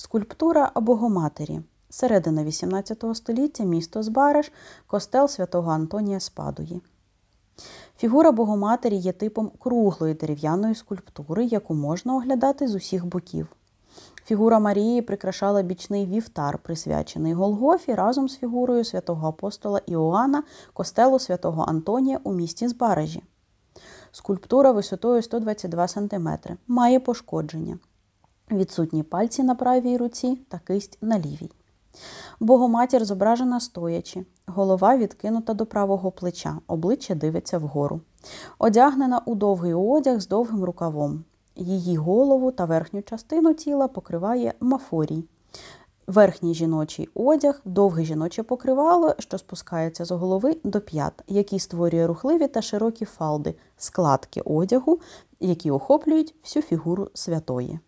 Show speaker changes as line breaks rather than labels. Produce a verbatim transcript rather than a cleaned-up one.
Скульптура Богоматері. Середина вісімнадцятого століття, місто Збараж, костел святого Антонія з Падуї. Фігура Богоматері є типом круглої дерев'яної скульптури, яку можна оглядати з усіх боків. Фігура Марії прикрашала бічний вівтар, присвячений Голгофі, разом з фігурою святого апостола Іоанна, костелу святого Антонія у місті Збаражі. Скульптура висотою сто двадцять два сантиметри, має пошкодження. Відсутні пальці на правій руці та кисть на лівій. Богоматір зображена стоячи, голова відкинута до правого плеча, обличчя дивиться вгору. Одягнена у довгий одяг з довгим рукавом. Її голову та верхню частину тіла покриває мафорій. Верхній жіночий одяг – довге жіноче покривало, що спускається з голови до п'ят, який створює рухливі та широкі фалди, складки одягу, які охоплюють всю фігуру святої.